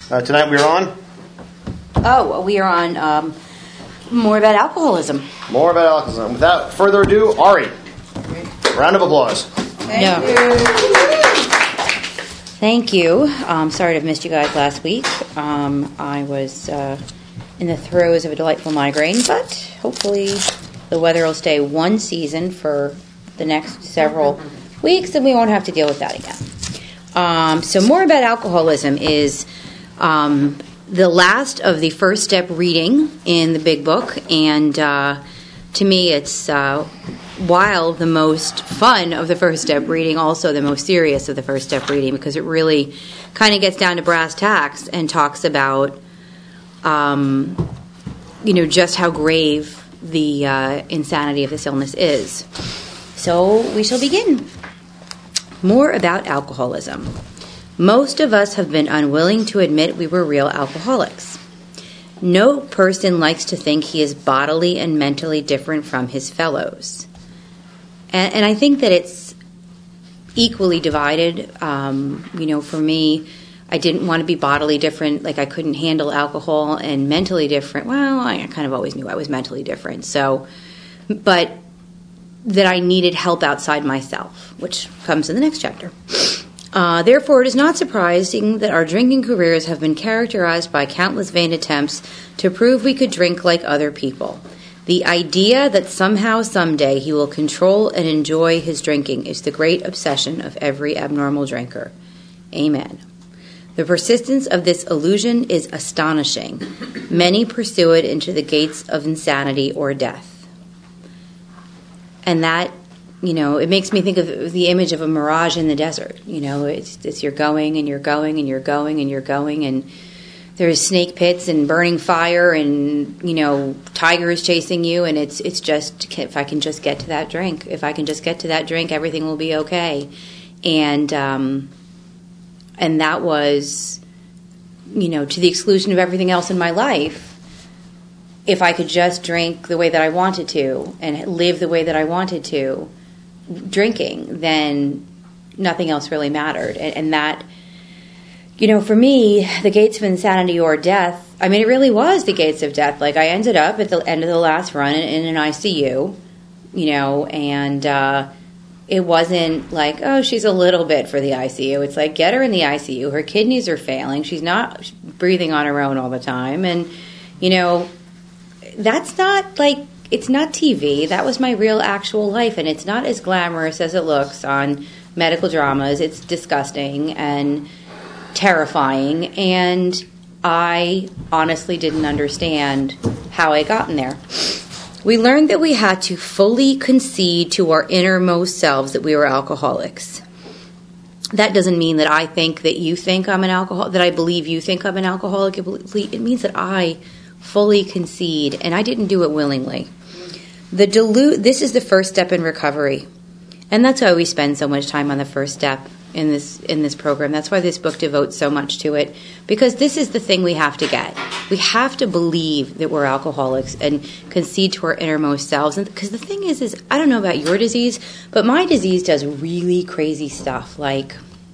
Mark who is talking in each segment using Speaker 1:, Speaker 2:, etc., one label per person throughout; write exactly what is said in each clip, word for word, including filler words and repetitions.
Speaker 1: Uh, tonight we're on?
Speaker 2: Oh, we are on um, more about alcoholism.
Speaker 1: More about alcoholism. Without further ado, Ari. Round of applause.
Speaker 2: Thank yeah. you. Thank you. Um, sorry to have missed you guys last week. Um, I was uh, in the throes of a delightful migraine, but hopefully the weather will stay one season for the next several weeks, and we won't have to deal with that again. Um, so more about alcoholism is um, the last of the first step reading in the big book, and uh, to me it's, uh, while the most fun of the first step reading, also the most serious of the first step reading, because it really kind of gets down to brass tacks and talks about, um, you know, just how grave the uh, insanity of this illness is. So we shall begin. More about alcoholism. Most of us have been unwilling to admit we were real alcoholics. No person likes to think he is bodily and mentally different from his fellows. And, and I think that it's equally divided. Um, you know, for me, I didn't want to be bodily different, like I couldn't handle alcohol, and mentally different. Well, I kind of always knew I was mentally different. So, but that I needed help outside myself, which comes in the next chapter. Uh, therefore, it is not surprising that our drinking careers have been characterized by countless vain attempts to prove we could drink like other people. The idea that somehow, someday, he will control and enjoy his drinking is the great obsession of every abnormal drinker. Amen. The persistence of this illusion is astonishing. Many pursue it into the gates of insanity or death. And that, you know, it makes me think of the image of a mirage in the desert. You know, it's, it's you're going and you're going and you're going and you're going, and there's snake pits and burning fire and, you know, tigers chasing you, and it's it's just, if I can just get to that drink, if I can just get to that drink, everything will be okay. And um, and that was, you know, to the exclusion of everything else in my life. If I could just drink the way that I wanted to and live the way that I wanted to, drinking, then nothing else really mattered. And, and that, you know, for me, the gates of insanity or death, I mean, it really was the gates of death. Like, I ended up at the end of the last run in, in an I C U, you know, and uh, it wasn't like, oh, she's a little bit for the I C U. It's like, get her in the I C U. Her kidneys are failing. She's not breathing on her own all the time. And, you know, that's not like, it's not T V. That was my real actual life, and it's not as glamorous as it looks on medical dramas. It's disgusting and terrifying, and I honestly didn't understand how I gotten there. We learned that we had to fully concede to our innermost selves that we were alcoholics. That doesn't mean that I think that you think I'm an alcoholic, that I believe you think I'm an alcoholic. It means that I fully concede, and I didn't do it willingly. The dilute. This is the first step in recovery, and that's why we spend so much time on the first step in this in this program. That's why this book devotes so much to it, because this is the thing we have to get. We have to believe that we're alcoholics and concede to our innermost selves. And because the thing is, is I don't know about your disease, but my disease does really crazy stuff. Like,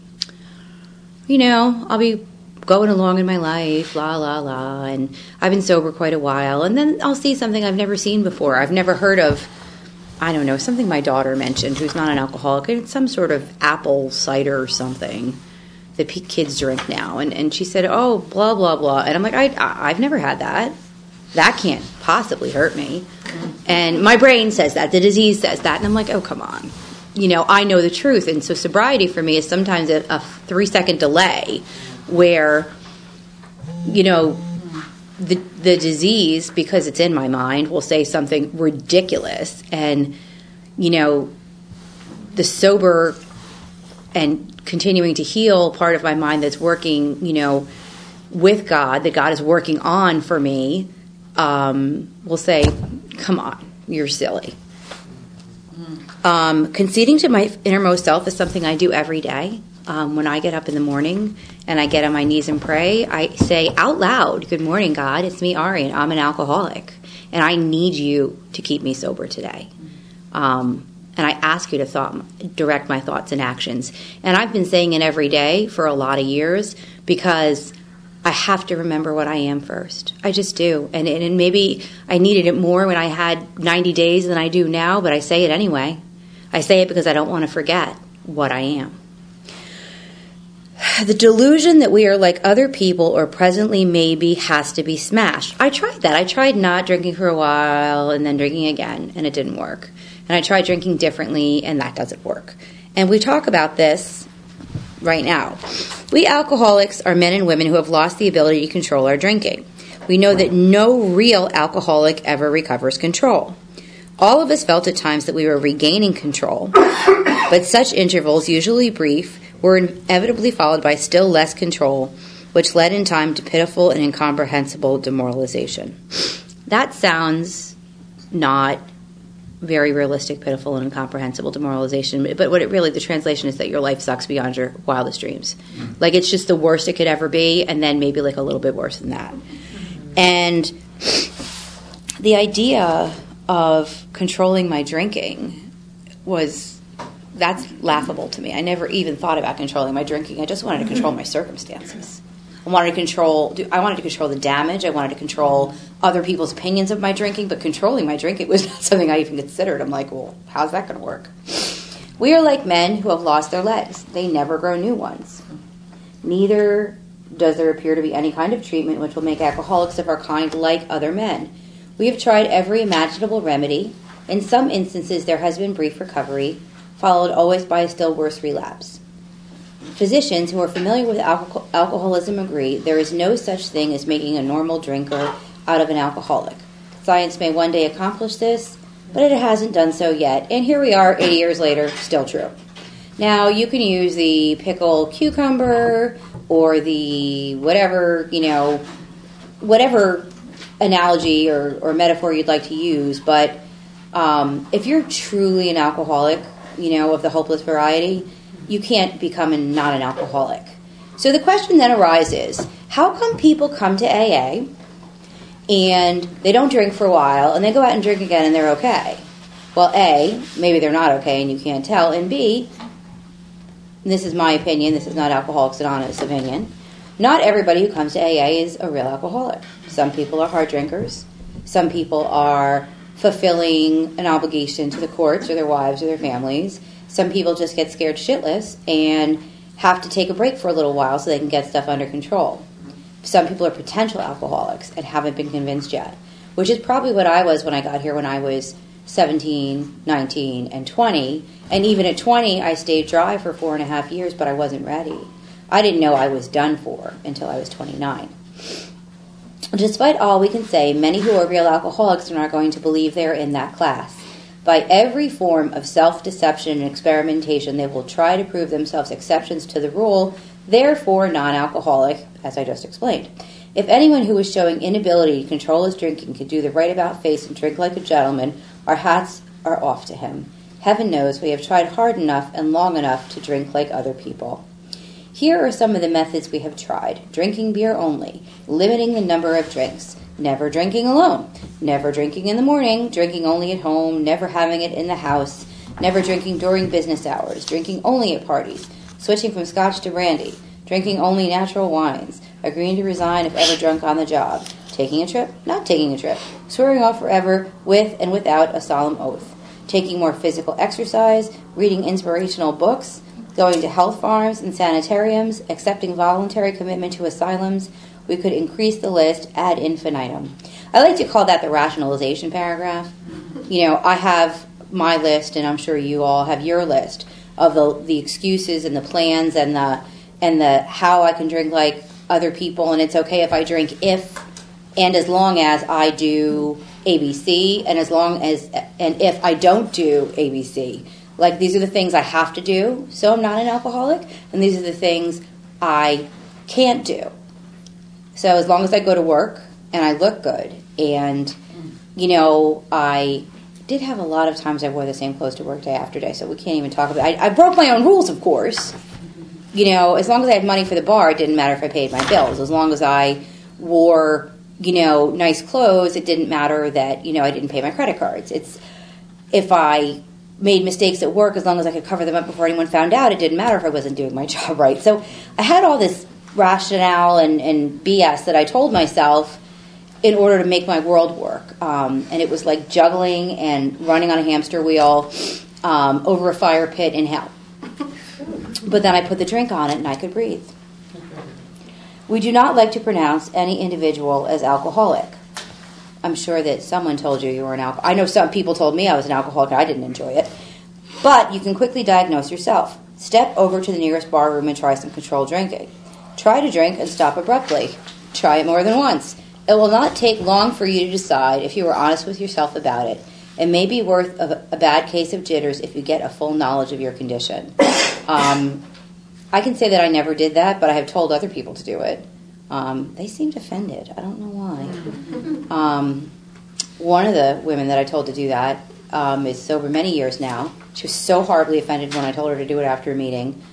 Speaker 2: you know, I'll be going along in my life, la, la, la, and I've been sober quite a while, and then I'll see something I've never seen before. I've never heard of, I don't know, something my daughter mentioned, who's not an alcoholic. It's some sort of apple cider or something that kids drink now, and, and she said, oh, blah, blah, blah, and I'm like, I, I, I've never had that. That can't possibly hurt me. And my brain says that, the disease says that, and I'm like, oh, come on. You know, I know the truth, and so sobriety for me is sometimes a, a three-second delay where, you know, the the disease, because it's in my mind, will say something ridiculous, and, you know, the sober and continuing to heal part of my mind that's working, you know, with God, that God is working on for me, um, will say, come on, you're silly. Um, conceding to my innermost self is something I do every day. Um, when I get up in the morning and I get on my knees and pray, I say out loud, good morning, God, it's me, Ari, and I'm an alcoholic, and I need you to keep me sober today. Um, and I ask you to thought, direct my thoughts and actions. And I've been saying it every day for a lot of years because I have to remember what I am first. I just do. And, and maybe I needed it more when I had ninety days than I do now, but I say it anyway. I say it because I don't want to forget what I am. The delusion that we are like other people or presently maybe has to be smashed. I tried that. I tried not drinking for a while and then drinking again, and it didn't work. And I tried drinking differently, and that doesn't work. And we talk about this right now. We alcoholics are men and women who have lost the ability to control our drinking. We know that no real alcoholic ever recovers control. All of us felt at times that we were regaining control, but such intervals, usually brief, were inevitably followed by still less control, which led in time to pitiful and incomprehensible demoralization. That sounds not very realistic, pitiful, and incomprehensible demoralization, but what it really, the translation is that your life sucks beyond your wildest dreams. Like, it's just the worst it could ever be, and then maybe like a little bit worse than that. And the idea of controlling my drinking was, that's laughable to me. I never even thought about controlling my drinking. I just wanted to control my circumstances. I wanted to control, I wanted to control the damage. I wanted to control other people's opinions of my drinking, but controlling my drinking was not something I even considered. I'm like, well, how's that going to work? We are like men who have lost their legs. They never grow new ones. Neither does there appear to be any kind of treatment which will make alcoholics of our kind like other men. We have tried every imaginable remedy. In some instances, there has been brief recovery, followed always by a still worse relapse. Physicians who are familiar with alcohol- alcoholism agree there is no such thing as making a normal drinker out of an alcoholic. Science may one day accomplish this, but it hasn't done so yet. And here we are, eighty years later, still true. Now, you can use the pickle cucumber or the whatever, you know, whatever analogy or, or metaphor you'd like to use, but um, if you're truly an alcoholic, you know, of the hopeless variety, you can't become a, not an alcoholic. So the question then arises, how come people come to A A and they don't drink for a while and they go out and drink again and they're okay? Well, A, maybe they're not okay and you can't tell, and B, and this is my opinion, this is not Alcoholics Anonymous opinion, not everybody who comes to A A is a real alcoholic. Some people are hard drinkers. Some people are fulfilling an obligation to the courts or their wives or their families. Some people just get scared shitless and have to take a break for a little while so they can get stuff under control. Some people are potential alcoholics and haven't been convinced yet, which is probably what I was when I got here when I was seventeen, nineteen, and twenty. And even at twenty, I stayed dry for four and a half years, but I wasn't ready. I didn't know I was done for until I was twenty-nine. Despite all, we can say many who are real alcoholics are not going to believe they're in that class. By every form of self-deception and experimentation, they will try to prove themselves exceptions to the rule, therefore non-alcoholic, as I just explained. If anyone who is showing inability to control his drinking could do the right about face and drink like a gentleman, our hats are off to him. Heaven knows we have tried hard enough and long enough to drink like other people. Here are some of the methods we have tried. Drinking beer only, limiting the number of drinks, never drinking alone, never drinking in the morning, drinking only at home, never having it in the house, never drinking during business hours, drinking only at parties, switching from scotch to brandy, drinking only natural wines, agreeing to resign if ever drunk on the job, taking a trip, not taking a trip, swearing off forever with and without a solemn oath, taking more physical exercise, reading inspirational books, going to health farms and sanitariums, accepting voluntary commitment to asylums. We could increase the list ad infinitum. I like to call that the rationalization paragraph. You know, I have my list, and I'm sure you all have your list of the the excuses and the plans and the and the how I can drink like other people, and it's okay if I drink if and as long as I do A B C, and as long as and if I don't do A B C. Like, these are the things I have to do, so I'm not an alcoholic, and these are the things I can't do. So as long as I go to work and I look good, and, you know, I did have a lot of times I wore the same clothes to work day after day, so we can't even talk about it. I, I broke my own rules, of course. You know, as long as I had money for the bar, it didn't matter if I paid my bills. As long as I wore, you know, nice clothes, it didn't matter that, you know, I didn't pay my credit cards. It's, if I made mistakes at work, as long as I could cover them up before anyone found out, it didn't matter if I wasn't doing my job right. So I had all this rationale and, and B S that I told myself in order to make my world work. Um, and it was like juggling and running on a hamster wheel um, over a fire pit in hell. But then I put the drink on it and I could breathe. We do not like to pronounce any individual as alcoholic. I'm sure that someone told you you were an alcoholic. I know some people told me I was an alcoholic and I didn't enjoy it. But you can quickly diagnose yourself. Step over to the nearest bar room and try some controlled drinking. Try to drink and stop abruptly. Try it more than once. It will not take long for you to decide if you are honest with yourself about it. It may be worth a, a bad case of jitters if you get a full knowledge of your condition. Um, I can say that I never did that, but I have told other people to do it. Um, they seemed offended. I don't know why. Um, one of the women that I told to do that um, is sober many years now. She was so horribly offended when I told her to do it after a meeting.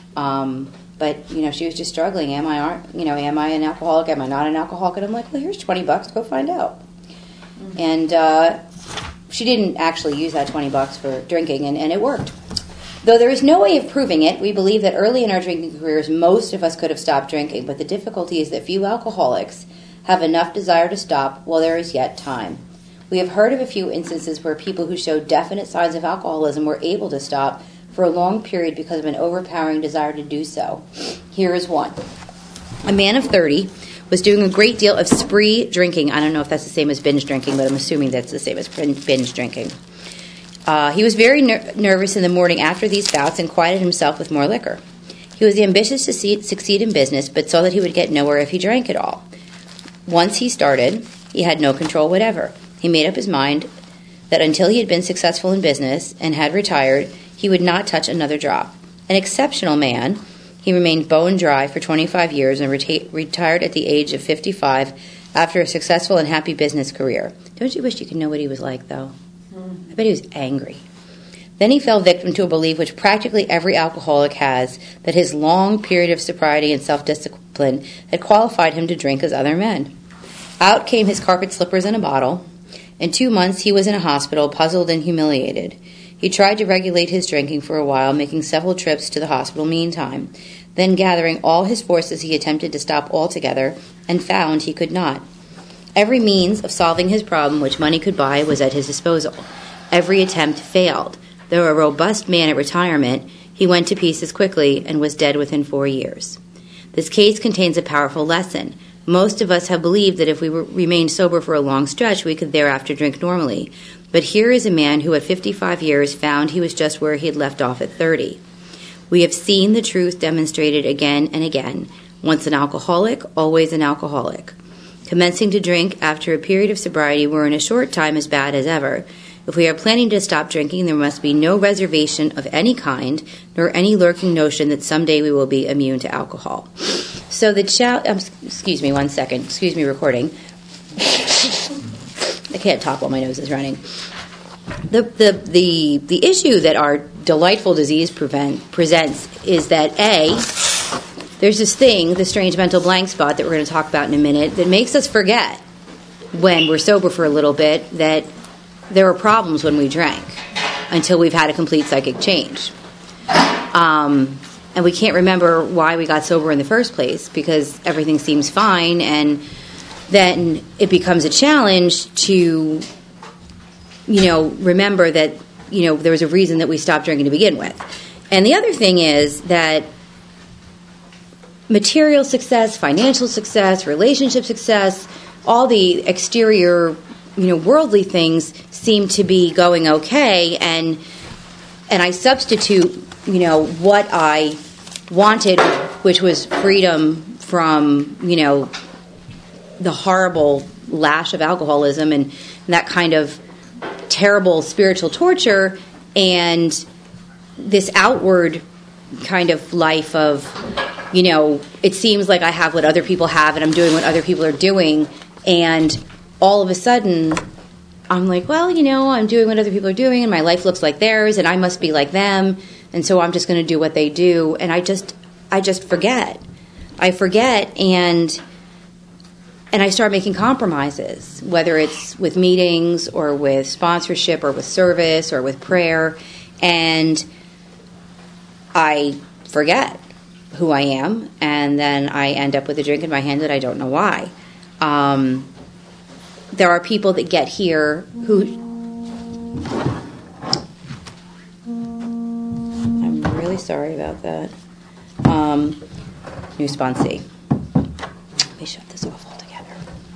Speaker 2: Um, but, you know, she was just struggling. Am I, aren't, you know, am I an alcoholic? Am I not an alcoholic? And I'm like, well, here's twenty bucks. Go find out. Mm-hmm. And uh, she didn't actually use that twenty bucks for drinking, and, and it worked. Though there is no way of proving it, we believe that early in our drinking careers, most of us could have stopped drinking, but the difficulty is that few alcoholics have enough desire to stop while there is yet time. We have heard of a few instances where people who showed definite signs of alcoholism were able to stop for a long period because of an overpowering desire to do so. Here is one. A man of thirty was doing a great deal of spree drinking. I don't know if that's the same as binge drinking, but I'm assuming that's the same as binge drinking. Uh, he was very ner- nervous in the morning after these bouts and quieted himself with more liquor. He was ambitious to see- succeed in business, but saw that he would get nowhere if he drank at all. Once he started, he had no control whatever. He made up his mind that until he had been successful in business and had retired, he would not touch another drop. An exceptional man, he remained bone dry for twenty-five years and reta- retired at the age of fifty-five after a successful and happy business career. Don't you wish you could know what he was like, though? I bet he was angry. Then he fell victim to a belief which practically every alcoholic has, that his long period of sobriety and self-discipline had qualified him to drink as other men. Out came his carpet slippers and a bottle. In two months he was in a hospital, puzzled and humiliated. He tried to regulate his drinking for a while, making several trips to the hospital meantime. Then gathering all his forces he attempted to stop altogether, and found he could not. Every means of solving his problem which money could buy was at his disposal. Every attempt failed. Though a robust man at retirement, he went to pieces quickly and was dead within four years. This case contains a powerful lesson. Most of us have believed that if we remained sober for a long stretch, we could thereafter drink normally. But here is a man who at fifty-five years found he was just where he had left off at thirty. We have seen the truth demonstrated again and again. Once an alcoholic, always an alcoholic. Commencing to drink after a period of sobriety were in a short time as bad as ever. If we are planning to stop drinking, there must be no reservation of any kind, nor any lurking notion that someday we will be immune to alcohol. So the child, um, excuse me one second, excuse me recording. I can't talk while my nose is running. The the the, the issue that our delightful disease prevent, presents is that A, there's this thing, the strange mental blank spot that we're going to talk about in a minute, that makes us forget when we're sober for a little bit that there are problems when we drank until we've had a complete psychic change. Um, and we can't remember why we got sober in the first place because everything seems fine, and then it becomes a challenge to, you know, remember that, you know, there was a reason that we stopped drinking to begin with. And the other thing is that material success, financial success, relationship success, all the exterior, you know, worldly things seem to be going okay, and and I substitute, you know, what I wanted, which was freedom from, you know, the horrible lash of alcoholism and, and that kind of terrible spiritual torture, and this outward kind of life of, you know, it seems like I have what other people have and I'm doing what other people are doing, and all of a sudden I'm like, well, you know, I'm doing what other people are doing and my life looks like theirs and I must be like them, and so I'm just going to do what they do, and I just I just forget. I forget and and I start making compromises, whether it's with meetings or with sponsorship or with service or with prayer, and I forget. who I am, and then I end up with a drink in my hand that I don't know why. Um, there are people that get here who... I'm really sorry about that. Um, new sponsee. Let me shut this off altogether.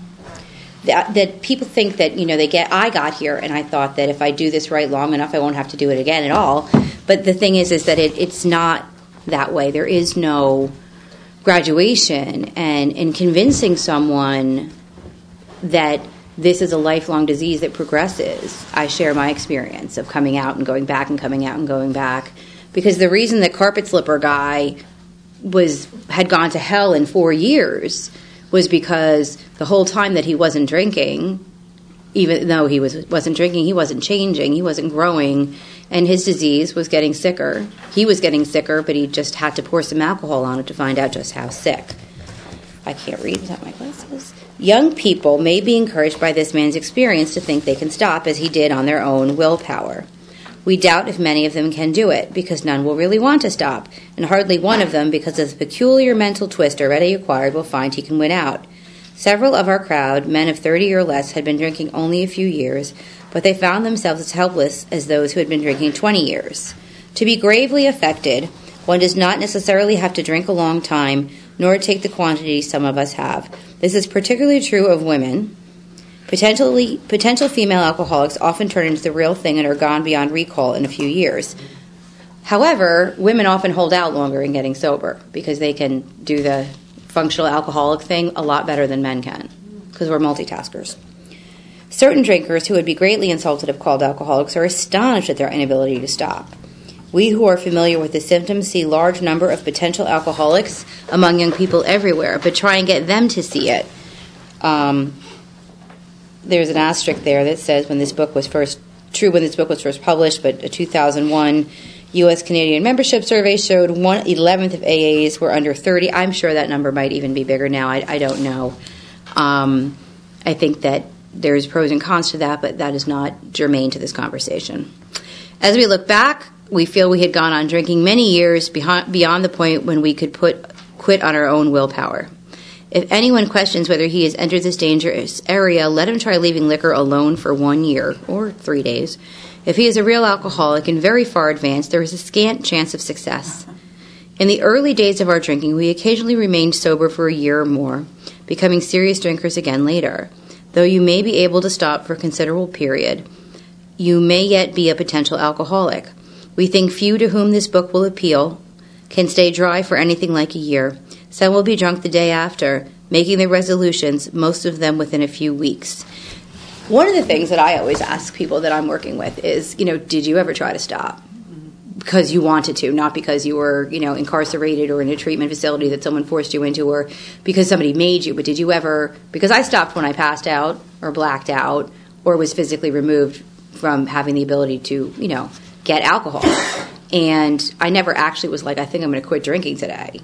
Speaker 2: That, that people think that, you know, they get, I got here and I thought that if I do this right long enough, I won't have to do it again at all. But the thing is, is that it, it's not that way. There is no graduation. And in convincing someone that this is a lifelong disease that progresses, I share my experience of coming out and going back and coming out and going back. Because the reason the carpet slipper guy was had gone to hell in four years was because the whole time that he wasn't drinking, even though he was, wasn't drinking, he wasn't changing, he wasn't growing, and his disease was getting sicker. He was getting sicker, but he just had to pour some alcohol on it to find out just how sick. I can't read without my glasses. Young people may be encouraged by this man's experience to think they can stop, as he did on their own willpower. We doubt if many of them can do it, because none will really want to stop, and hardly one of them, because of the peculiar mental twist already acquired, will find he can win out. Several of our crowd, men of thirty or less, had been drinking only a few years, but they found themselves as helpless as those who had been drinking twenty years. To be gravely affected, one does not necessarily have to drink a long time, nor take the quantity some of us have. This is particularly true of women. Potentially, potential female alcoholics often turn into the real thing and are gone beyond recall in a few years. However, women often hold out longer in getting sober because they can do the functional alcoholic thing a lot better than men can, because we're multitaskers. Certain drinkers who would be greatly insulted if called alcoholics are astonished at their inability to stop. We who are familiar with the symptoms see large number of potential alcoholics among young people everywhere, but try and get them to see it. Um, there's an asterisk there that says when this book was first, true when this book was first published, but a two thousand one U S Canadian membership survey showed one eleventh of A As were under thirty. I'm sure that number might even be bigger now. I, I don't know. Um, I think that there's pros and cons to that, but that is not germane to this conversation. As we look back, we feel we had gone on drinking many years beyond, beyond the point when we could put quit on our own willpower. If anyone questions whether he has entered this dangerous area, let him try leaving liquor alone for one year or three days. If he is a real alcoholic and very far advanced, there is a scant chance of success. In the early days of our drinking, we occasionally remained sober for a year or more, becoming serious drinkers again later. Though you may be able to stop for a considerable period, you may yet be a potential alcoholic. We think few to whom this book will appeal can stay dry for anything like a year. Some will be drunk the day after, making their resolutions, most of them within a few weeks. One of the things that I always ask people that I'm working with is, you know, did you ever try to stop? Because you wanted to, not because you were, you know, incarcerated or in a treatment facility that someone forced you into, or because somebody made you. But did you ever, because I stopped when I passed out or blacked out or was physically removed from having the ability to, you know, get alcohol. And I never actually was like, I think I'm going to quit drinking today.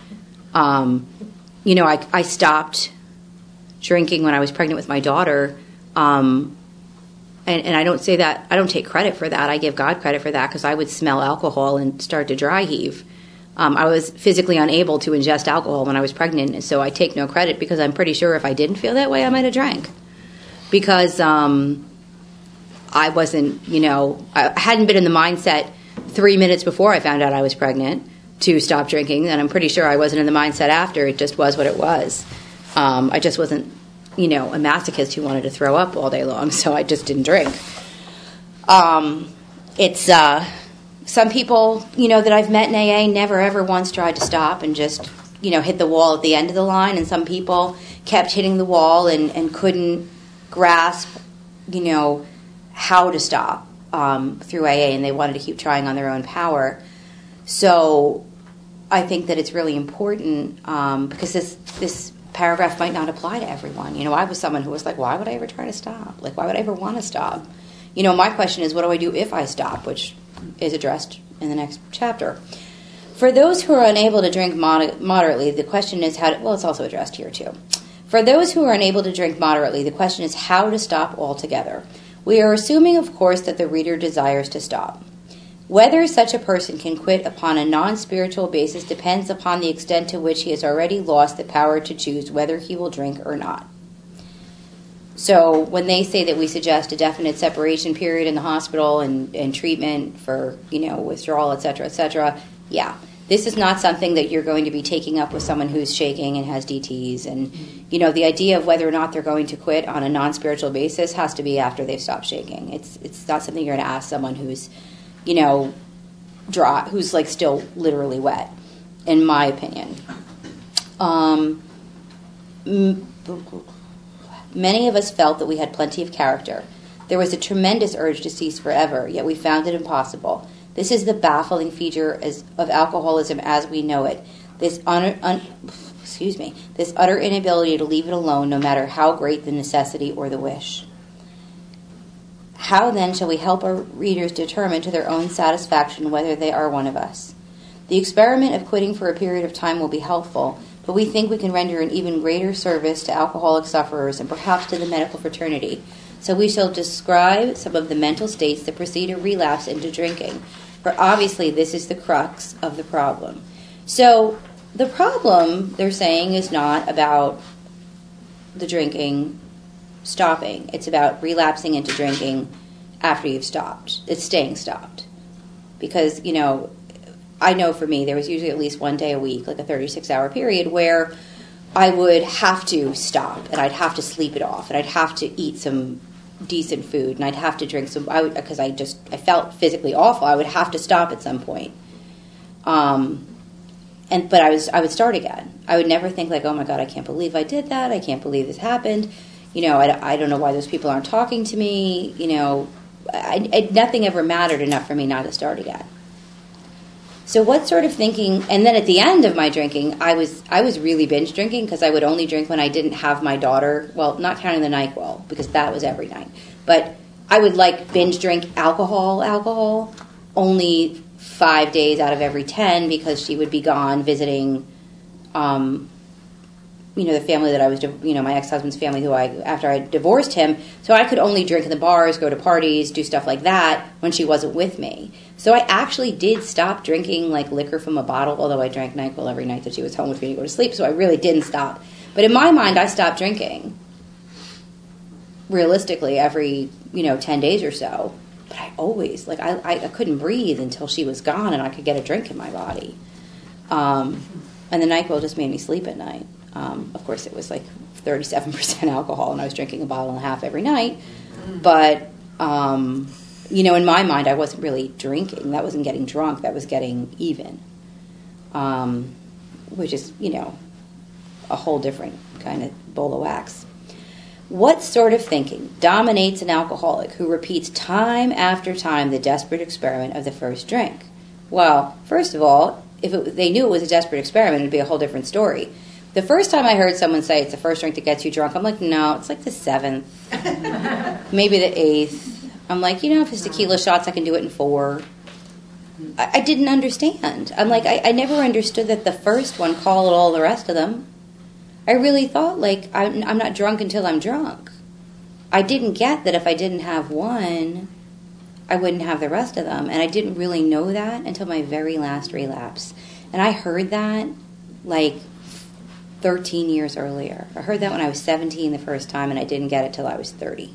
Speaker 2: Um, you know, I, I stopped drinking when I was pregnant with my daughter. Um, and, and I don't say that, I don't take credit for that. I give God credit for that because I would smell alcohol and start to dry heave. Um, I was physically unable to ingest alcohol when I was pregnant, and so I take no credit because I'm pretty sure if I didn't feel that way, I might have drank. Because um, I wasn't, you know, I hadn't been in the mindset three minutes before I found out I was pregnant to stop drinking, and I'm pretty sure I wasn't in the mindset after. It just was what it was. Um, I just wasn't, you know, a masochist who wanted to throw up all day long, so I just didn't drink. Um, it's, uh, some people, you know, that I've met in A A never ever once tried to stop and just, you know, hit the wall at the end of the line, and some people kept hitting the wall and, and couldn't grasp, you know, how to stop um, through A A, and they wanted to keep trying on their own power. So I think that it's really important um, because this this paragraph might not apply to everyone. You know, I was someone who was like, why would I ever try to stop? Like, why would I ever want to stop? You know, my question is, what do I do if I stop, which is addressed in the next chapter. For those who are unable to drink mod- moderately, the question is how to, well, it's also addressed here too. For those who are unable to drink moderately, the question is how to stop altogether. We are assuming, of course, that the reader desires to stop. Whether such a person can quit upon a non-spiritual basis depends upon the extent to which he has already lost the power to choose whether he will drink or not. So when they say that we suggest a definite separation period in the hospital and, and treatment for, you know, withdrawal, et cetera, et cetera, yeah. This is not something that you're going to be taking up with someone who's shaking and has D Ts. And, you know, the idea of whether or not they're going to quit on a non-spiritual basis has to be after they've stopped shaking. It's it's not something you're going to ask someone who's, you know, dry, who's, like, still literally wet, in my opinion. Um, many of us felt that we had plenty of character. There was a tremendous urge to cease forever, yet we found it impossible. This is the baffling feature as, of alcoholism as we know it. This un, un, excuse me, this utter inability to leave it alone, no matter how great the necessity or the wish. How then shall we help our readers determine to their own satisfaction whether they are one of us? The experiment of quitting for a period of time will be helpful, but we think we can render an even greater service to alcoholic sufferers and perhaps to the medical fraternity. So we shall describe some of the mental states that precede a relapse into drinking, for obviously this is the crux of the problem. So the problem, they're saying, is not about the drinking stopping. It's about relapsing into drinking after you've stopped. It's staying stopped. Because, you know, I know for me, there was usually at least one day a week, like a thirty-six hour period, where I would have to stop, and I'd have to sleep it off, and I'd have to eat some decent food, and I'd have to drink some, I would, because I just, I felt physically awful. I would have to stop at some point. Um, and, but I was, I would start again. I would never think like, oh my God, I can't believe I did that. I can't believe this happened. You know, I, I don't know why those people aren't talking to me. You know, I, I, nothing ever mattered enough for me not to start again. So what sort of thinking, and then at the end of my drinking, I was I was really binge drinking because I would only drink when I didn't have my daughter, well, not counting the NyQuil, because that was every night. But I would like binge drink alcohol, alcohol, only five days out of every ten because she would be gone visiting, um, you know, the family that I was, you know, my ex-husband's family who I, after I divorced him, so I could only drink in the bars, go to parties, do stuff like that when she wasn't with me. So I actually did stop drinking, like, liquor from a bottle, although I drank NyQuil every night that she was home with me to go to sleep, so I really didn't stop. But in my mind, I stopped drinking, realistically, every, you know, ten days or so. But I always, like, I, I couldn't breathe until she was gone and I could get a drink in my body. Um, and the NyQuil just made me sleep at night. Um, of course, it was like thirty-seven percent alcohol, and I was drinking a bottle and a half every night. But, um, you know, in my mind, I wasn't really drinking. That wasn't getting drunk. That was getting even, um, which is, you know, a whole different kind of bowl of wax. What sort of thinking dominates an alcoholic who repeats time after time the desperate experiment of the first drink? Well, first of all, if it, they knew it was a desperate experiment, it would be a whole different story. The first time I heard someone say it's the first drink that gets you drunk, I'm like, no, it's like the seventh, maybe the eighth. I'm like, you know, if it's tequila shots, I can do it in four. I, I didn't understand. I'm like, I, I never understood that the first one called all the rest of them. I really thought, like, I'm, I'm not drunk until I'm drunk. I didn't get that if I didn't have one, I wouldn't have the rest of them. And I didn't really know that until my very last relapse. And I heard that, like, thirteen years earlier. I heard that when I was seventeen the first time, and I didn't get it till I was thirty.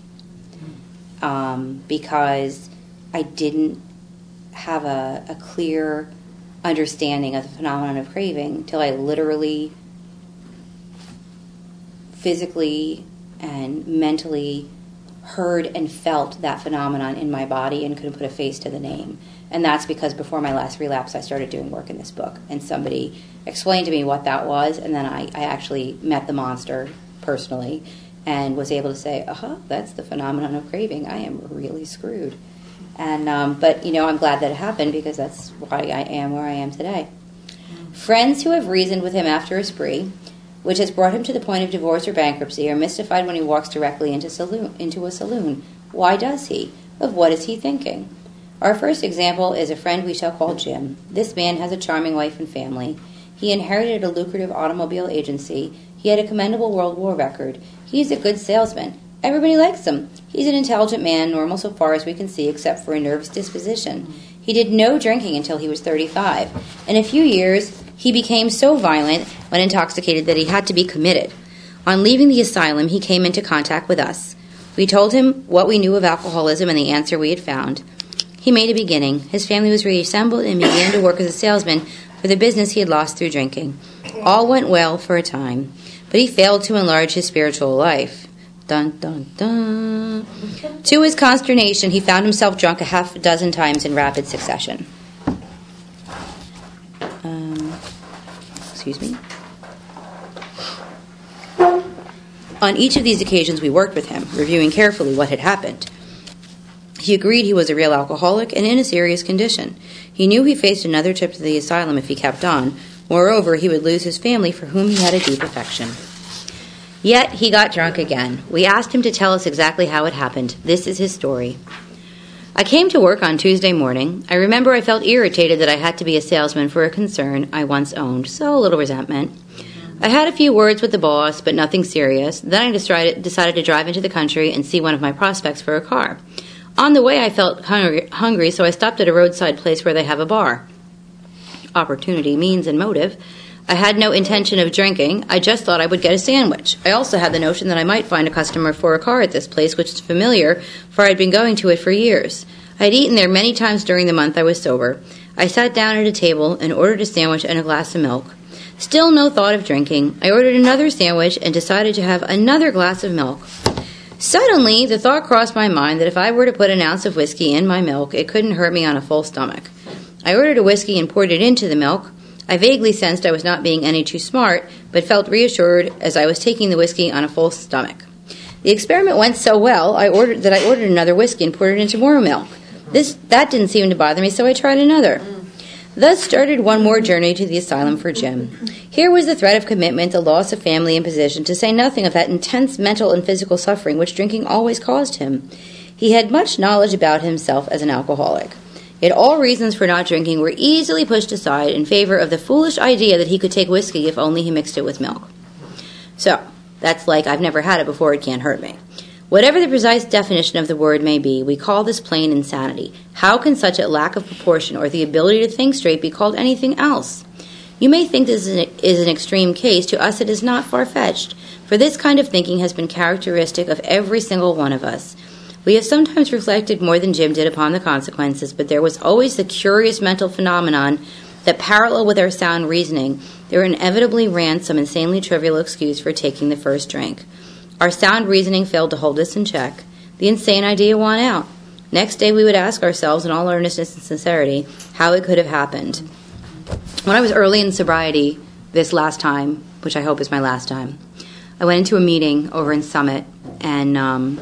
Speaker 2: Um, because I didn't have a, a clear understanding of the phenomenon of craving till I literally, physically, and mentally heard and felt that phenomenon in my body and couldn't put a face to the name. And that's because before my last relapse, I started doing work in this book. And somebody explained to me what that was, and then I, I actually met the monster personally and was able to say, uh-huh, that's the phenomenon of craving. I am really screwed. And um, but, you know, I'm glad that it happened because that's why I am where I am today. Friends who have reasoned with him after a spree, which has brought him to the point of divorce or bankruptcy, are mystified when he walks directly into, saloon, into a saloon. Why does he? Of what is he thinking? Our first example is a friend we shall call Jim. This man has a charming wife and family. He inherited a lucrative automobile agency. He had a commendable World War record. He's a good salesman. Everybody likes him. He's an intelligent man, normal so far as we can see, except for a nervous disposition. He did no drinking until he was thirty-five. In a few years, he became so violent when intoxicated that he had to be committed. On leaving the asylum, he came into contact with us. We told him what we knew of alcoholism and the answer we had found. He made a beginning. His family was reassembled and began to work as a salesman for the business he had lost through drinking. All went well for a time, but he failed to enlarge his spiritual life. Dun, dun, dun. To his consternation, he found himself drunk a half a dozen times in rapid succession. Um, excuse me. On each of these occasions, we worked with him, reviewing carefully what had happened. He agreed he was a real alcoholic and in a serious condition. He knew he faced another trip to the asylum if he kept on. Moreover, he would lose his family for whom he had a deep affection. Yet, he got drunk again. We asked him to tell us exactly how it happened. This is his story. I came to work on Tuesday morning. I remember I felt irritated that I had to be a salesman for a concern I once owned, so a little resentment. I had a few words with the boss, but nothing serious. Then I decided, decided to drive into the country and see one of my prospects for a car. On the way, I felt hungry, hungry, so I stopped at a roadside place where they have a bar. Opportunity, means, and motive. I had no intention of drinking. I just thought I would get a sandwich. I also had the notion that I might find a customer for a car at this place, which is familiar, for I had been going to it for years. I had eaten there many times during the month I was sober. I sat down at a table and ordered a sandwich and a glass of milk. Still no thought of drinking. I ordered another sandwich and decided to have another glass of milk. Suddenly, the thought crossed my mind that if I were to put an ounce of whiskey in my milk, it couldn't hurt me on a full stomach. I ordered a whiskey and poured it into the milk. I vaguely sensed I was not being any too smart, but felt reassured as I was taking the whiskey on a full stomach. The experiment went so well I ordered that I ordered another whiskey and poured it into more milk. This That didn't seem to bother me, so I tried another. Thus started one more journey to the asylum for Jim. Here was the threat of commitment, the loss of family and position, to say nothing of that intense mental and physical suffering which drinking always caused him. He had much knowledge about himself as an alcoholic. Yet all reasons for not drinking were easily pushed aside in favor of the foolish idea that he could take whiskey if only he mixed it with milk. So, that's like, I've never had it before, it can't hurt me. Whatever the precise definition of the word may be, we call this plain insanity. How can such a lack of proportion or the ability to think straight be called anything else? You may think this is an extreme case. To us it is not far-fetched, for this kind of thinking has been characteristic of every single one of us. We have sometimes reflected more than Jim did upon the consequences, but there was always the curious mental phenomenon that, parallel with our sound reasoning, there inevitably ran some insanely trivial excuse for taking the first drink. Our sound reasoning failed to hold us in check. The insane idea won out. Next day we would ask ourselves, in all earnestness and sincerity, how it could have happened. When I was early in sobriety, this last time, which I hope is my last time, I went into a meeting over in Summit, and um,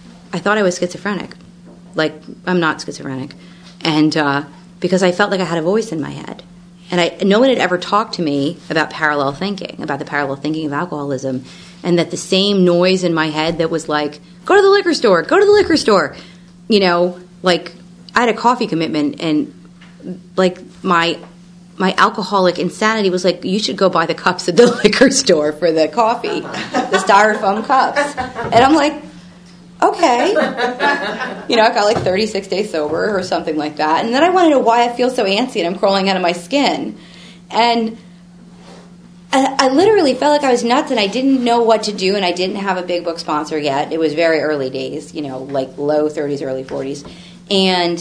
Speaker 2: I thought I was schizophrenic. Like, I'm not schizophrenic. And uh, because I felt like I had a voice in my head. And I, no one had ever talked to me about parallel thinking, about the parallel thinking of alcoholism, and that the same noise in my head that was like, go to the liquor store, go to the liquor store. You know, like, I had a coffee commitment, and, like, my my alcoholic insanity was like, you should go buy the cups at the liquor store for the coffee, the styrofoam cups. And I'm like, okay. You know, I got like thirty-six days sober or something like that. And then I want to know why I feel so antsy and I'm crawling out of my skin. And I, I literally felt like I was nuts and I didn't know what to do, and I didn't have a big book sponsor yet. It was very early days, you know, like low thirties, early forties. And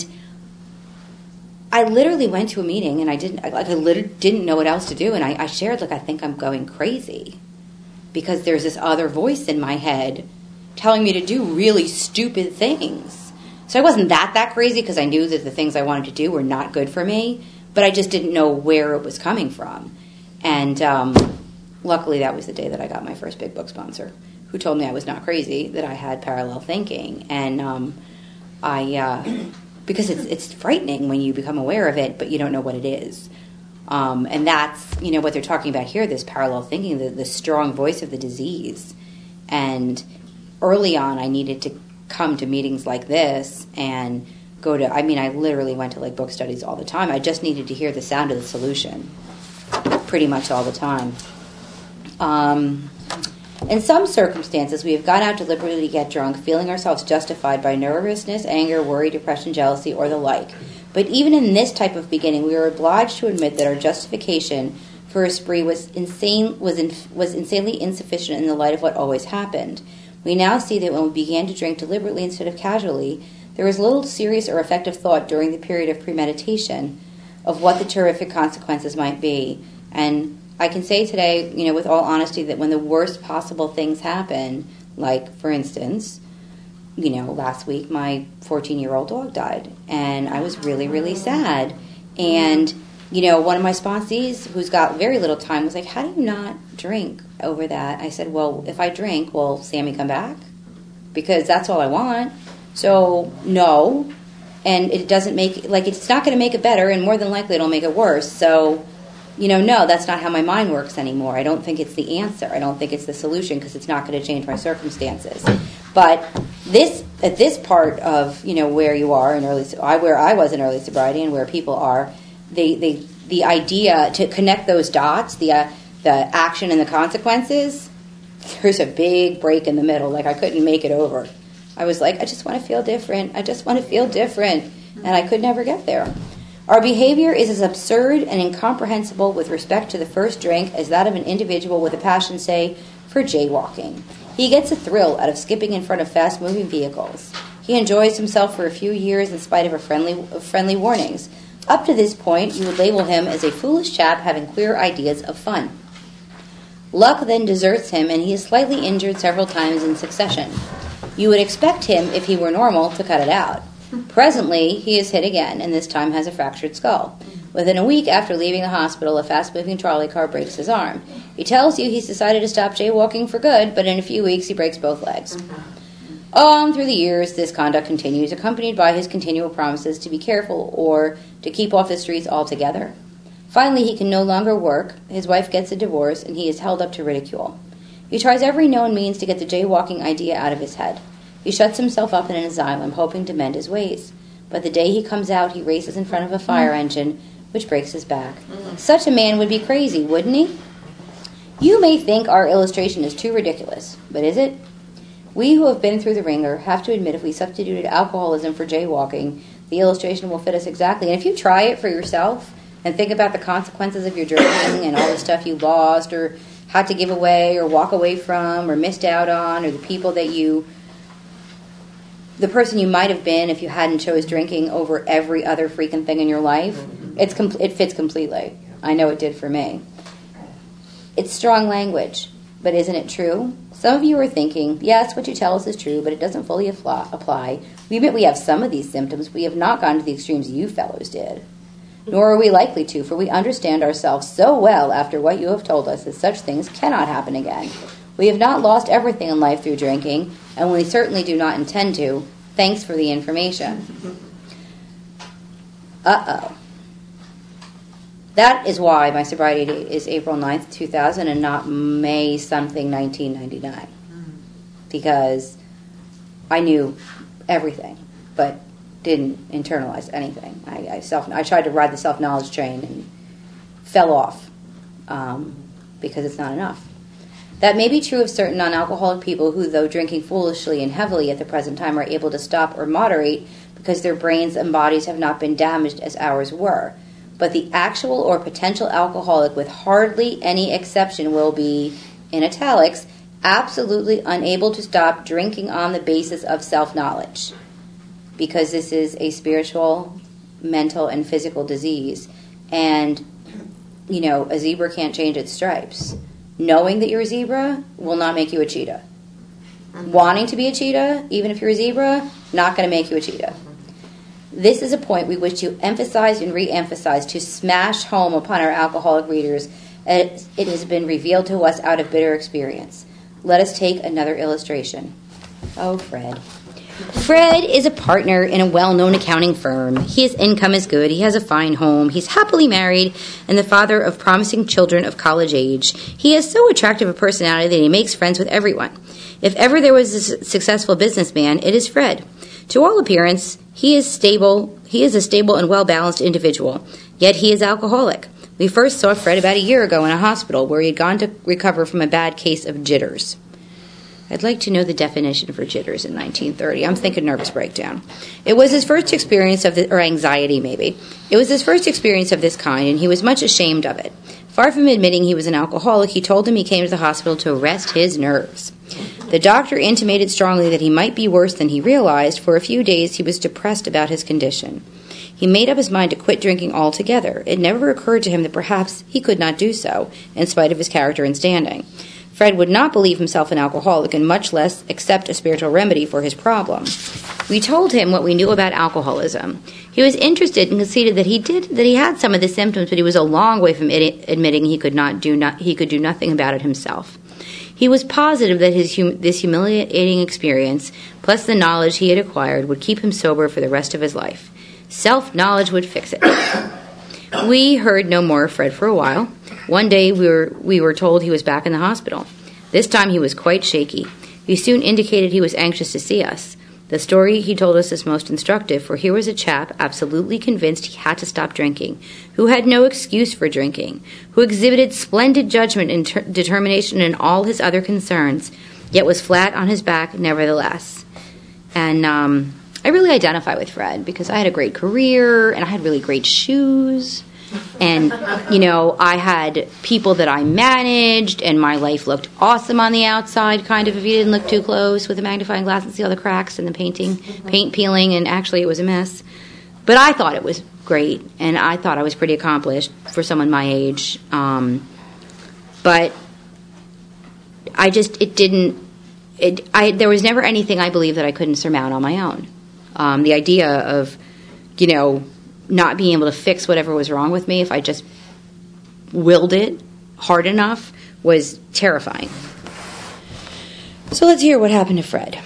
Speaker 2: I literally went to a meeting and I didn't, like I literally didn't know what else to do. And I, I shared, like, I think I'm going crazy because there's this other voice in my head telling me to do really stupid things. So I wasn't that, that crazy because I knew that the things I wanted to do were not good for me, but I just didn't know where it was coming from. And um, luckily that was the day that I got my first big book sponsor, who told me I was not crazy, that I had parallel thinking. And um, I, uh, because it's it's frightening when you become aware of it, but you don't know what it is. Um, and that's, you know, what they're talking about here, this parallel thinking, the, the strong voice of the disease. And early on, I needed to come to meetings like this and go to, I mean, I literally went to, like, book studies all the time. I just needed to hear the sound of the solution pretty much all the time. Um, in some circumstances, we have gone out deliberately to get drunk, feeling ourselves justified by nervousness, anger, worry, depression, jealousy, or the like. But even in this type of beginning, we are obliged to admit that our justification for a spree was insane, was in, was insanely insufficient in the light of what always happened. We now see that when we began to drink deliberately instead of casually, there was little serious or effective thought during the period of premeditation of what the terrific consequences might be. And I can say today, you know, with all honesty, that when the worst possible things happen, like, for instance, you know, last week my fourteen-year-old dog died, and I was really, really sad. And, you know, one of my sponsees, who's got very little time, was like, how do you not drink over that? I said, well, if I drink, will Sammy come back? Because that's all I want. So, no. And it doesn't make, like, it's not going to make it better, and more than likely it'll make it worse. So, you know, no, that's not how my mind works anymore. I don't think it's the answer. I don't think it's the solution, because it's not going to change my circumstances. But this, at this part of, you know, where you are in early, I where I was in early sobriety and where people are, they, they, the idea to connect those dots, the uh, the action and the consequences, there's a big break in the middle. Like, I couldn't make it over. I was like, I just want to feel different. I just want to feel different. And I could never get there. Our behavior is as absurd and incomprehensible with respect to the first drink as that of an individual with a passion, say, for jaywalking. He gets a thrill out of skipping in front of fast-moving vehicles. He enjoys himself for a few years in spite of a friendly, of friendly warnings. Up to this point, you would label him as a foolish chap having queer ideas of fun. Luck then deserts him, and he is slightly injured several times in succession. You would expect him, if he were normal, to cut it out. Presently, he is hit again, and this time has a fractured skull. Within a week after leaving the hospital, a fast-moving trolley car breaks his arm. He tells you he's decided to stop jaywalking for good, but in a few weeks he breaks both legs. On through the years, this conduct continues, accompanied by his continual promises to be careful or to keep off the streets altogether. Finally, he can no longer work, his wife gets a divorce, and he is held up to ridicule. He tries every known means to get the jaywalking idea out of his head. He shuts himself up in an asylum, hoping to mend his ways. But the day he comes out, he races in front of a fire engine, which breaks his back. Mm-hmm. Such a man would be crazy, wouldn't he? You may think our illustration is too ridiculous, but is it? We who have been through the ringer have to admit if we substituted alcoholism for jaywalking, the illustration will fit us exactly. And if you try it for yourself and think about the consequences of your drinking and all the stuff you lost or had to give away or walk away from or missed out on, or the people that you... the person you might have been if you hadn't chose drinking over every other freaking thing in your life, it's com- it fits completely. I know it did for me. It's strong language, but isn't it true? Some of you are thinking, yes, what you tell us is true, but it doesn't fully apply. We admit we have some of these symptoms. We have not gone to the extremes you fellows did. Nor are we likely to, for we understand ourselves so well after what you have told us that such things cannot happen again. We have not lost everything in life through drinking, and we certainly do not intend to. Thanks for the information. Uh-oh. That is why my sobriety date is April ninth, two thousand, and not May something, nineteen ninety-nine. Because I knew everything, but didn't internalize anything. I, I, self, I tried to ride the self-knowledge train and fell off um, because it's not enough. That may be true of certain non-alcoholic people who, though drinking foolishly and heavily at the present time, are able to stop or moderate because their brains and bodies have not been damaged as ours were. But the actual or potential alcoholic, with hardly any exception, will be, in italics, absolutely unable to stop drinking on the basis of self-knowledge. Because this is a spiritual, mental, and physical disease. And, you know, a zebra can't change its stripes. Knowing that you're a zebra will not make you a cheetah. Mm-hmm. Wanting to be a cheetah, even if you're a zebra, not going to make you a cheetah. Mm-hmm. This is a point we wish to emphasize and re-emphasize to smash home upon our alcoholic readers, as it has been revealed to us out of bitter experience. Let us take another illustration. Oh, Fred. Fred is a partner in a well-known accounting firm. His income is good. He has a fine home. He's happily married and the father of promising children of college age. He has so attractive a personality that he makes friends with everyone. If ever there was a successful businessman, it is Fred. To all appearance, he is stable. He is a stable and well-balanced individual, yet he is alcoholic. We first saw Fred about a year ago in a hospital where he had gone to recover from a bad case of jitters. I'd like to know the definition for jitters in nineteen thirty. I'm thinking nervous breakdown. It was his first experience of the, or anxiety maybe. It was his first experience of this kind, and he was much ashamed of it. Far from admitting he was an alcoholic, he told him he came to the hospital to rest his nerves. The doctor intimated strongly that he might be worse than he realized. For a few days he was depressed about his condition. He made up his mind to quit drinking altogether. It never occurred to him that perhaps he could not do so, in spite of his character and standing. Fred would not believe himself an alcoholic, and much less accept a spiritual remedy for his problem. We told him what we knew about alcoholism. He was interested and conceded that he did that he had some of the symptoms, but he was a long way from it, admitting he could not do not, he could do nothing about it himself. He was positive that his hum, this humiliating experience, plus the knowledge he had acquired, would keep him sober for the rest of his life. Self-knowledge would fix it. We heard no more of Fred for a while. One day we were we were told he was back in the hospital. This time he was quite shaky. He soon indicated he was anxious to see us. The story he told us is most instructive, for here was a chap absolutely convinced he had to stop drinking, who had no excuse for drinking, who exhibited splendid judgment and ter- determination in all his other concerns, yet was flat on his back nevertheless. And um, I really identify with Fred because I had a great career, and I had really great shoes. And, you know, I had people that I managed, and my life looked awesome on the outside, kind of, if you didn't look too close with a magnifying glass and see all the cracks and the painting, paint peeling, and actually it was a mess. But I thought it was great, and I thought I was pretty accomplished for someone my age. Um, but I just, it didn't, it, I, there was never anything I believed that I couldn't surmount on my own. Um, the idea of, you know, not being able to fix whatever was wrong with me if I just willed it hard enough was terrifying. So let's hear what happened to Fred.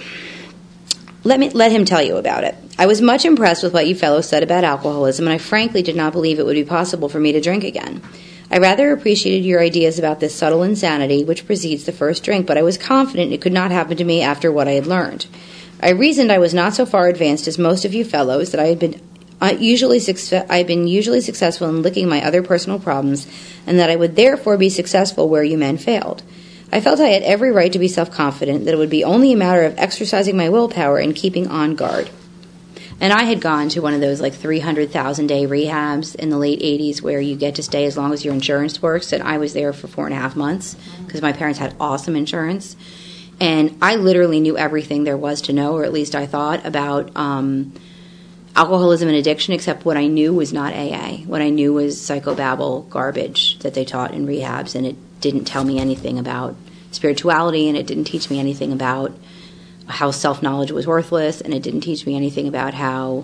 Speaker 2: Let me let him tell you about it. I was much impressed with what you fellows said about alcoholism, and I frankly did not believe it would be possible for me to drink again. I rather appreciated your ideas about this subtle insanity which precedes the first drink, but I was confident it could not happen to me after what I had learned. I reasoned I was not so far advanced as most of you fellows, that I had been I usually success- I've been usually successful in licking my other personal problems, and that I would therefore be successful where you men failed. I felt I had every right to be self-confident, that it would be only a matter of exercising my willpower and keeping on guard. And I had gone to one of those like three hundred thousand day rehabs in the late eighties where you get to stay as long as your insurance works, and I was there for four and a half months because my parents had awesome insurance. And I literally knew everything there was to know, or at least I thought, about um, alcoholism and addiction, except what I knew was not A A. What I knew was psychobabble garbage that they taught in rehabs, and it didn't tell me anything about spirituality, and it didn't teach me anything about how self-knowledge was worthless, and it didn't teach me anything about how,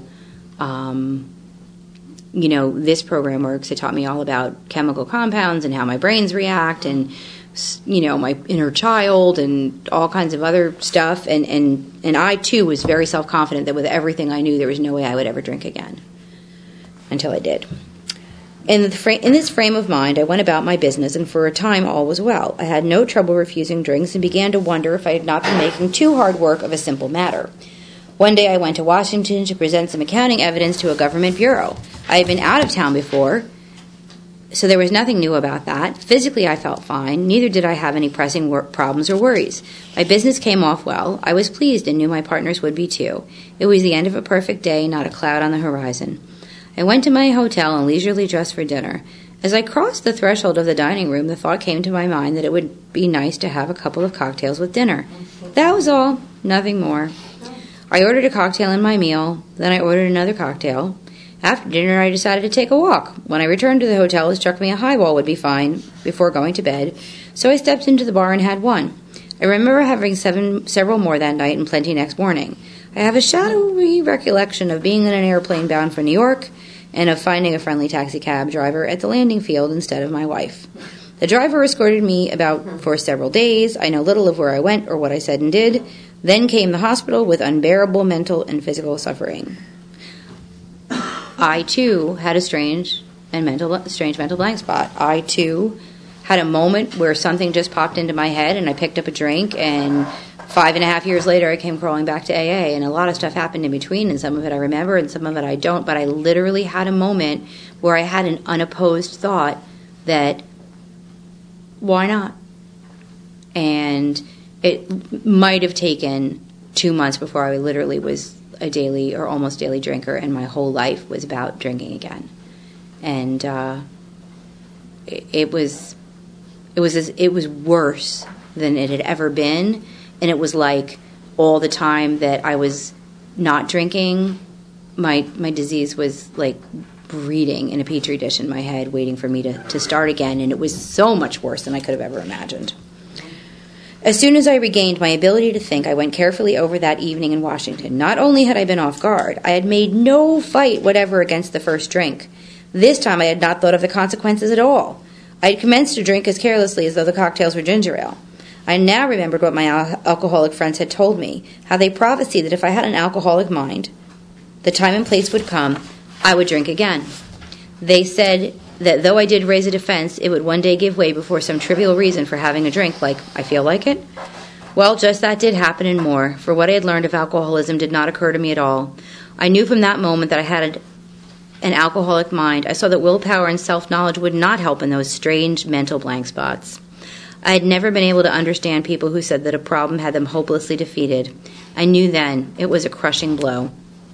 Speaker 2: um, you know, this program works. It taught me all about chemical compounds and how my brains react, and, you know, my inner child and all kinds of other stuff. And, and, and I, too, was very self-confident that with everything I knew, there was no way I would ever drink again. Until I did. In, the fra- in this frame of mind, I went about my business, and for a time all was well. I had no trouble refusing drinks and began to wonder if I had not been making too hard work of a simple matter. One day I went to Washington to present some accounting evidence to a government bureau. I had been out of town before, so there was nothing new about that. Physically, I felt fine. Neither did I have any pressing work problems or worries. My business came off well. I was pleased and knew my partners would be too. It was the end of a perfect day, not a cloud on the horizon. I went to my hotel and leisurely dressed for dinner. As I crossed the threshold of the dining room, the thought came to my mind that it would be nice to have a couple of cocktails with dinner. That was all, nothing more. I ordered a cocktail in my meal, then I ordered another cocktail. After dinner, I decided to take a walk. When I returned to the hotel, it struck me a highball would be fine before going to bed, so I stepped into the bar and had one. I remember having seven, several more that night and plenty next morning. I have a shadowy recollection of being in an airplane bound for New York, and of finding a friendly taxi cab driver at the landing field instead of my wife. The driver escorted me about for several days. I know little of where I went or what I said and did. Then came the hospital with unbearable mental and physical suffering. I, too, had a strange and mental, strange mental blank spot. I, too, had a moment where something just popped into my head, and I picked up a drink, and five and a half years later, I came crawling back to A A, and a lot of stuff happened in between, and some of it I remember, and some of it I don't, but I literally had a moment where I had an unopposed thought that, why not? And it might have taken two months before I literally was a daily or almost daily drinker, and my whole life was about drinking again. And uh, it, it was it was it was worse than it had ever been, and it was like all the time that I was not drinking, my my disease was like breeding in a petri dish in my head, waiting for me to, to start again, and it was so much worse than I could have ever imagined. As soon as I regained my ability to think, I went carefully over that evening in Washington. Not only had I been off guard, I had made no fight whatever against the first drink. This time I had not thought of the consequences at all. I had commenced to drink as carelessly as though the cocktails were ginger ale. I now remembered what my al- alcoholic friends had told me, how they prophesied that if I had an alcoholic mind, the time and place would come, I would drink again. They said that though I did raise a defense, it would one day give way before some trivial reason for having a drink, like, I feel like it. Well, just that did happen and more, for what I had learned of alcoholism did not occur to me at all. I knew from that moment that I had an alcoholic mind. I saw that willpower and self-knowledge would not help in those strange mental blank spots. I had never been able to understand people who said that a problem had them hopelessly defeated. I knew then it was a crushing blow.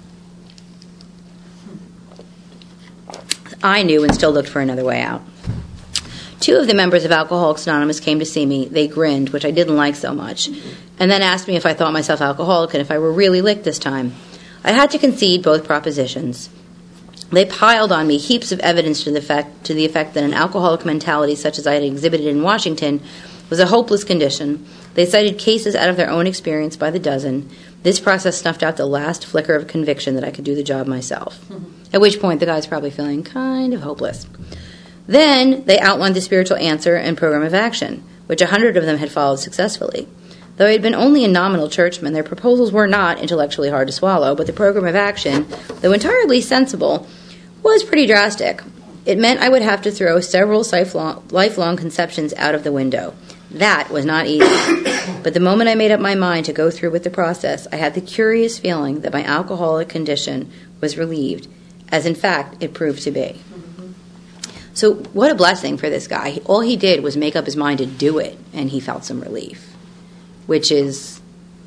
Speaker 2: I knew and still looked for another way out. Two of the members of Alcoholics Anonymous came to see me. They grinned, which I didn't like so much, and then asked me if I thought myself alcoholic and if I were really licked this time. I had to concede both propositions. They piled on me heaps of evidence to the effect, to the effect that an alcoholic mentality such as I had exhibited in Washington was a hopeless condition. They cited cases out of their own experience by the dozen. This process snuffed out the last flicker of conviction that I could do the job myself. Mm-hmm. At which point the guy's probably feeling kind of hopeless. Then they outlined the spiritual answer and program of action, which a hundred of them had followed successfully. Though I had been only a nominal churchman, their proposals were not intellectually hard to swallow, but the program of action, though entirely sensible, was pretty drastic. It meant I would have to throw several lifelong conceptions out of the window. That was not easy. But the moment I made up my mind to go through with the process, I had the curious feeling that my alcoholic condition was relieved, as in fact it proved to be. Mm-hmm. So what a blessing for this guy. All he did was make up his mind to do it, and he felt some relief, which is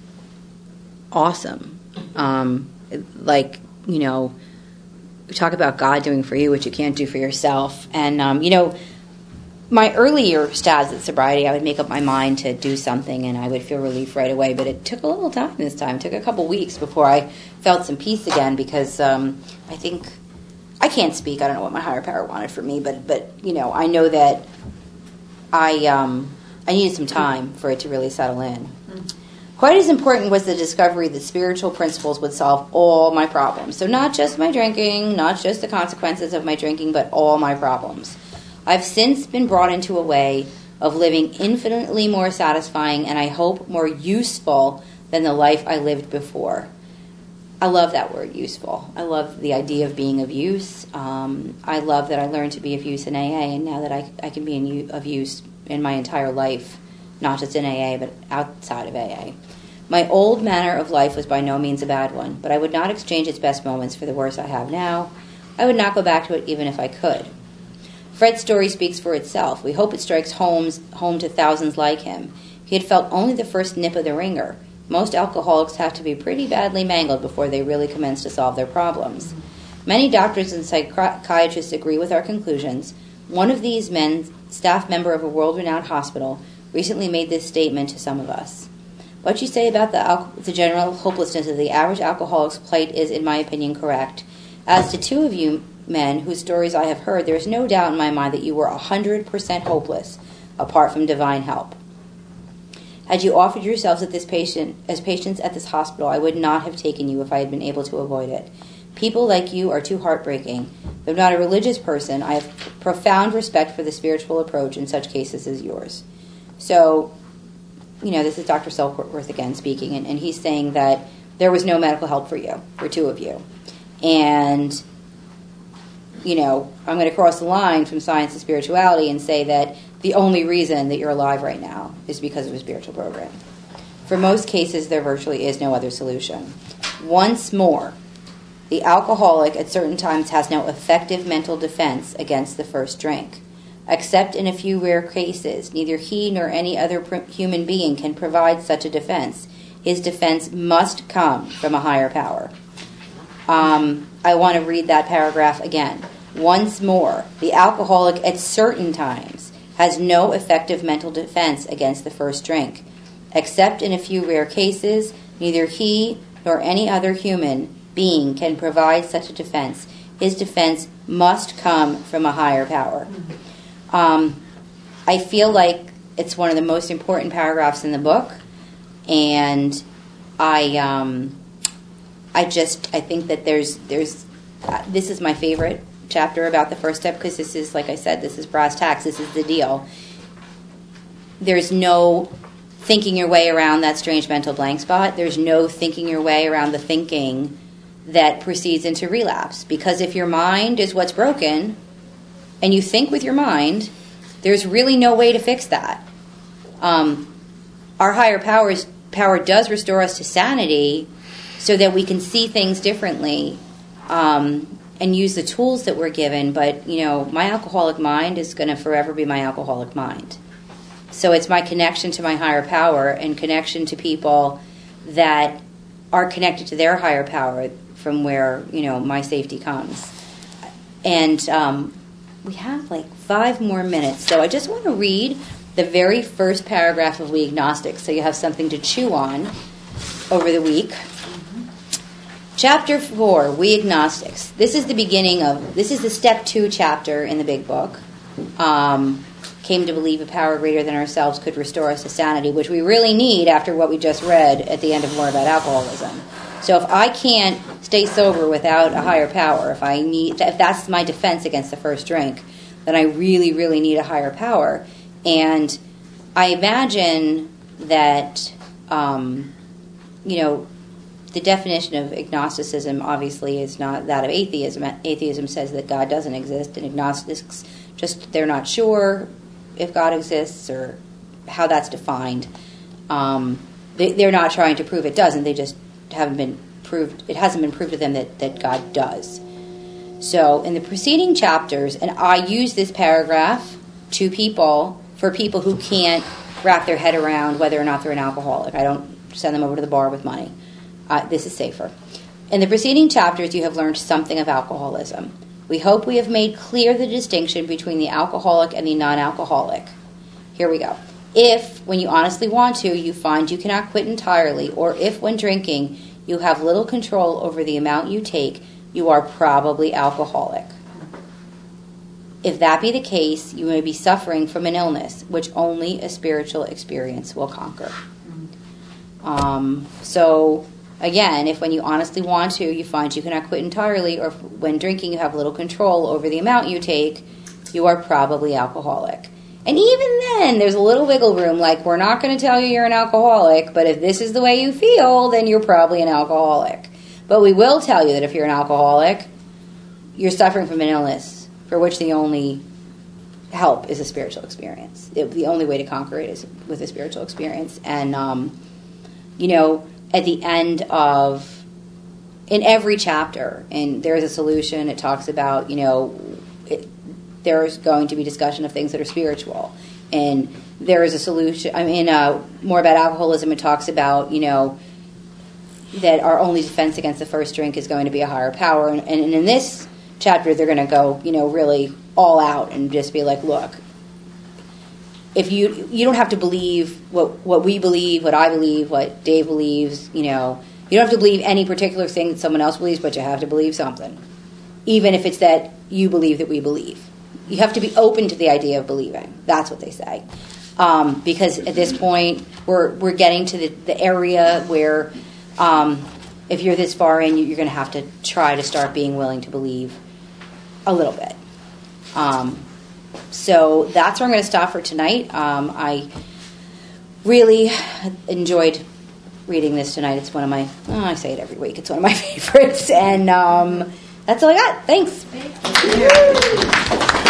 Speaker 2: awesome. Um, like, you know, we talk about God doing for you what you can't do for yourself. And, um, you know, my earlier stabs at sobriety, I would make up my mind to do something and I would feel relief right away. But it took a little time this time. It took a couple weeks before I felt some peace again because um, I think, I can't speak. I don't know what my higher power wanted for me. But, but you know, I know that I, um, I needed some time for it to really settle in. Mm-hmm. Quite as important was the discovery that spiritual principles would solve all my problems. So not just my drinking, not just the consequences of my drinking, but all my problems. I've since been brought into a way of living infinitely more satisfying and I hope more useful than the life I lived before. I love that word, useful. I love the idea of being of use. Um, I love that I learned to be of use in A A, and now that I, I can be in, of use in my entire life, not just in A A, but outside of A A. My old manner of life was by no means a bad one, but I would not exchange its best moments for the worst I have now. I would not go back to it even if I could. Fred's story speaks for itself. We hope it strikes homes, home to thousands like him. He had felt only the first nip of the ringer. Most alcoholics have to be pretty badly mangled before they really commence to solve their problems. Many doctors and psychiatrists agree with our conclusions. One of these men, staff member of a world-renowned hospital, recently made this statement to some of us. What you say about the, al- the general hopelessness of the average alcoholic's plight is, in my opinion, correct. As to two of you men whose stories I have heard, there is no doubt in my mind that you were one hundred percent hopeless, apart from divine help. Had you offered yourselves at this patient, as patients at this hospital, I would not have taken you if I had been able to avoid it. People like you are too heartbreaking. Though not a religious person, I have profound respect for the spiritual approach in such cases as yours. So, you know, this is Doctor Silkworth again speaking, and, and he's saying that there was no medical help for you, for two of you. And, you know, I'm going to cross the line from science to spirituality and say that the only reason that you're alive right now is because of a spiritual program. For most cases, there virtually is no other solution. Once more, the alcoholic at certain times has no effective mental defense against the first drink. Except in a few rare cases, neither he nor any other pr- human being can provide such a defense. His defense must come from a higher power. Um, I want to read that paragraph again. Once more, the alcoholic at certain times has no effective mental defense against the first drink. Except in a few rare cases, neither he nor any other human being can provide such a defense. His defense must come from a higher power. Um, I feel like it's one of the most important paragraphs in the book, and I, um, I just I think that there's there's uh, this is my favorite chapter about the first step, because this is, like I said, this is brass tacks. This is the deal. There's no thinking your way around that strange mental blank spot. There's no thinking your way around the thinking that proceeds into relapse. Because if your mind is what's broken, and you think with your mind, there's really no way to fix that. Um, our higher powers power does restore us to sanity, so that we can see things differently, um, and use the tools that we're given. But, you know, my alcoholic mind is going to forever be my alcoholic mind. So it's my connection to my higher power and connection to people that are connected to their higher power from where, you know, my safety comes. And um, we have like five more minutes. So I just want to read the very first paragraph of We Agnostics, so you have something to chew on over the week. Chapter four, We Agnostics. This is the beginning of, this is the step two chapter in the big book. Um, came to believe a power greater than ourselves could restore us to sanity, which we really need after what we just read at the end of More About Alcoholism. So if I can't stay sober without a higher power, if I need, if that's my defense against the first drink, then I really, really need a higher power. And I imagine that, um, you know, the definition of agnosticism obviously is not that of atheism. Atheism says that God doesn't exist, and agnostics just, they're not sure if God exists or how that's defined. Um, they, they're not trying to prove it doesn't. They just haven't been proved, it hasn't been proved to them that, that God does. So in the preceding chapters, and I use this paragraph to people, for people who can't wrap their head around whether or not they're an alcoholic. I don't send them over to the bar with money. Uh, this is safer. In the preceding chapters, you have learned something of alcoholism. We hope we have made clear the distinction between the alcoholic and the non-alcoholic. Here we go. If, when you honestly want to, you find you cannot quit entirely, or if, when drinking, you have little control over the amount you take, you are probably alcoholic. If that be the case, you may be suffering from an illness, which only a spiritual experience will conquer. Um, so... Again, if when you honestly want to, you find you cannot quit entirely, or when drinking you have little control over the amount you take, you are probably alcoholic. And even then, there's a little wiggle room, like, we're not going to tell you you're an alcoholic, but if this is the way you feel, then you're probably an alcoholic. But we will tell you that if you're an alcoholic, you're suffering from an illness for which the only help is a spiritual experience. It, the only way to conquer it is with a spiritual experience. And, um, you know... At the end of, in every chapter, and there's a solution, it talks about, you know, it, there's going to be discussion of things that are spiritual. And there is a solution, I mean, uh, More About Alcoholism, it talks about, you know, that our only defense against the first drink is going to be a higher power. And, and in this chapter, they're going to go, you know, really all out and just be like, look, if you you don't have to believe what what we believe, what I believe, what Dave believes, you know, you don't have to believe any particular thing that someone else believes, but you have to believe something. Even if it's that you believe that we believe. You have to be open to the idea of believing. That's what they say. Um, because at this point, we're we're getting to the, the area where um, if you're this far in, you're going to have to try to start being willing to believe a little bit. Um So that's where I'm going to stop for tonight. Um, I really enjoyed reading this tonight. It's one of my, oh, I say it every week, it's one of my favorites. And um, that's all I got. Thanks.
Speaker 3: Thank you.